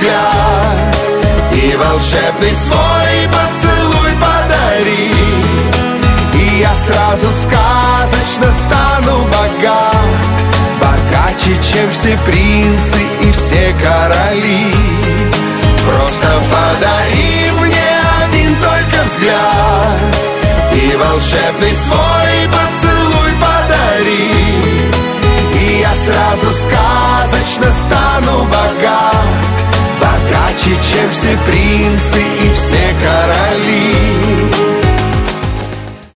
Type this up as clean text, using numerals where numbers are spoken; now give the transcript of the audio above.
взгляд и волшебный свой поцелуй подари, и я сразу сказочно стану богат, богаче, чем все принцы и все короли. Просто подари мне один только взгляд и волшебный свой поцелуй подари, и я сразу сказочно стану богат, богаче, чем все принцы